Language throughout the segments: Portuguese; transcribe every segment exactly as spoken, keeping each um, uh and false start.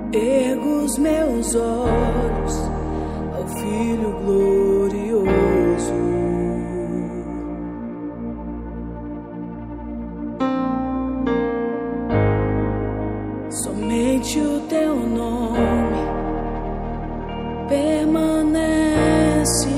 Ergo os meus olhos ao Filho glorioso. Somente o teu nome permanece.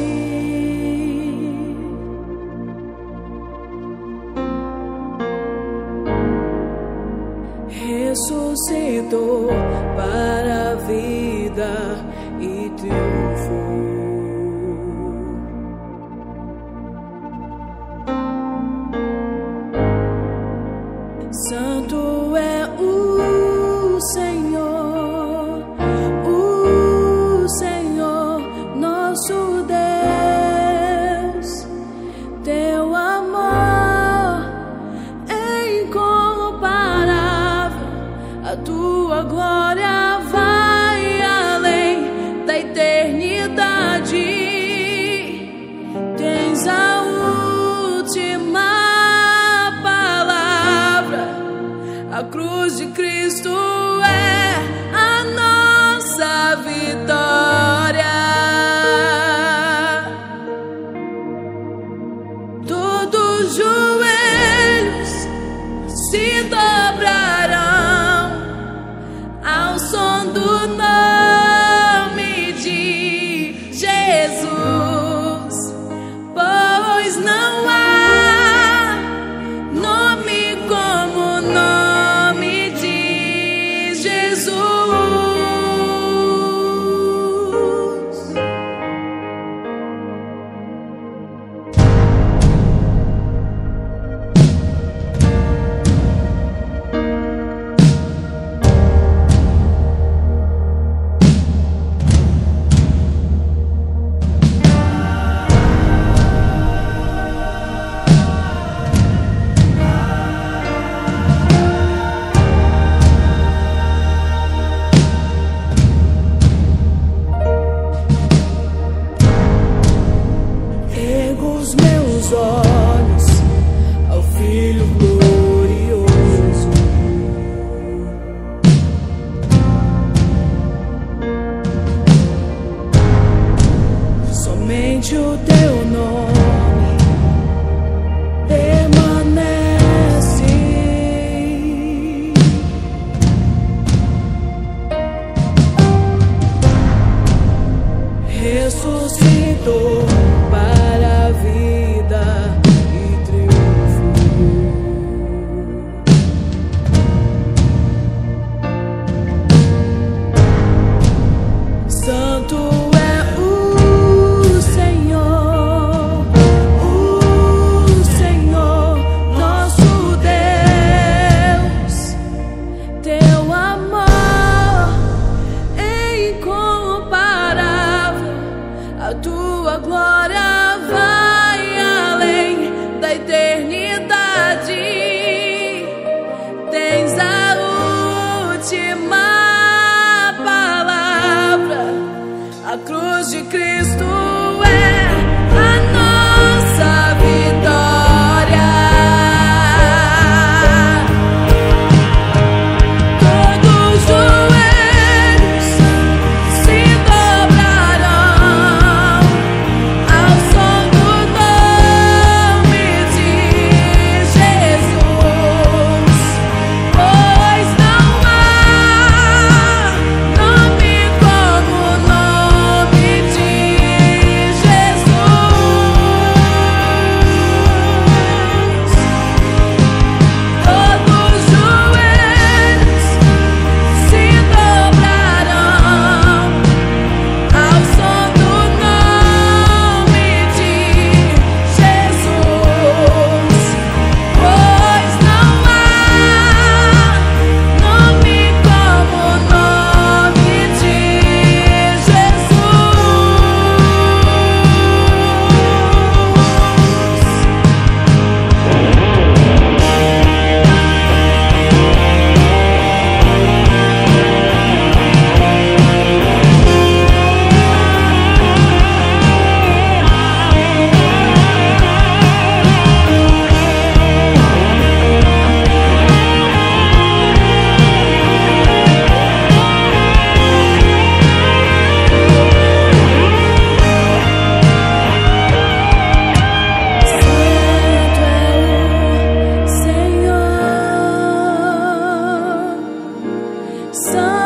Ressuscitou para a vida e triunfou. Santo é o Senhor, o Senhor nosso Deus. Teu amor é incomparável, a tua glória vai além da eternidade. Tens a última palavra, a cruz de Cristo é a nossa vitória. Todos os joelhos se dobrarão ao som do nome de Jesus, pois não há nome como o nome de Jesus. Os meus olhos ao Filho glorioso. Somente o teu nome permanece. Ressuscitou para a vida e triunfou. Santo é o Senhor, o Senhor nosso Deus. Teu amor é incomparável, a tua glória vai além da eternidade. Tens a última palavra, a cruz de Cristo é a nossa vitória. Todos os joelhos se dobrarão ao som do nome de Jesus, pois não há nome como o nome de Santo.